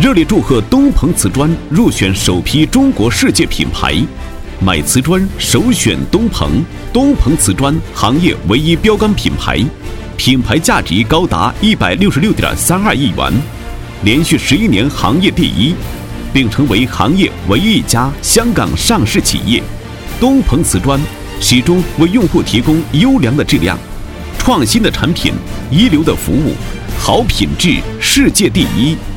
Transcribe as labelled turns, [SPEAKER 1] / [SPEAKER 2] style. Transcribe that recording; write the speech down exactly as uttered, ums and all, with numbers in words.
[SPEAKER 1] 热烈祝贺东鹏瓷砖入选首批中国世界品牌，买瓷砖首选东鹏。东鹏瓷砖行业唯一标杆品牌，品牌价值高达一百六十六点三二亿元，连续十一年行业第一，并成为行业唯一一家香港上市企业。东鹏瓷砖始终为用户提供优良的质量、创新的产品、一流的服务、好品质，世界第一。